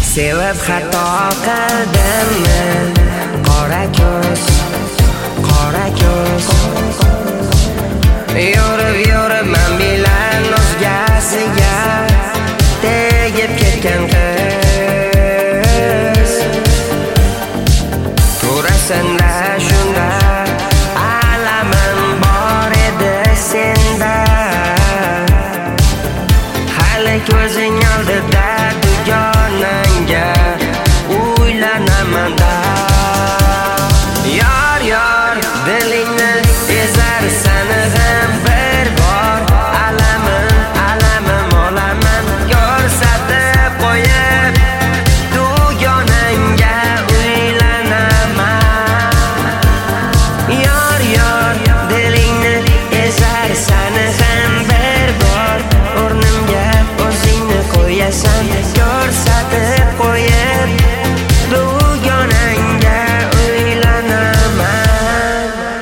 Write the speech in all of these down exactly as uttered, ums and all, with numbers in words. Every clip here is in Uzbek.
Sevib xato qildimmi qora ko'z, qora ko'z. Yorib yorib men bilan o'zgasiga tegib ketgan qiz. To'rasida shunda alamim bor edi senda. Hali ko'zing oldida dugonangga o'ylanaman da. Yor yor dilingni ezar sani ham bir bor. Alamim alamim olaman ko'rsatib qo'yib dugonangga o'ylanaman. Yor yor dilingni ezar sani ham bir bor. O'rnimga o'zingni qo'yasan ko'rsatib qo'yib dugonangga o'ylanaman.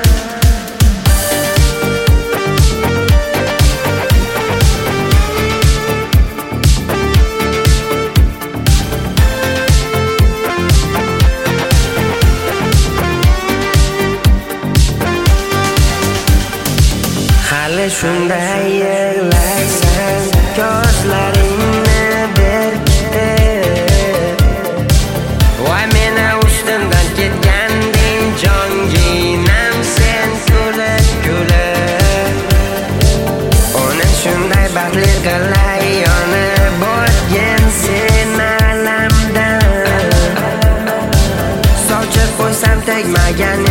Hali shunday yig'laysan ko'zlaringni berkitib. Voy meni ustimdan ketganding jonginam sen kulib kulib. Uni shunday baxtli qilay yonib o'tgin sen alamdan. Sochib qo'ysam tegmagan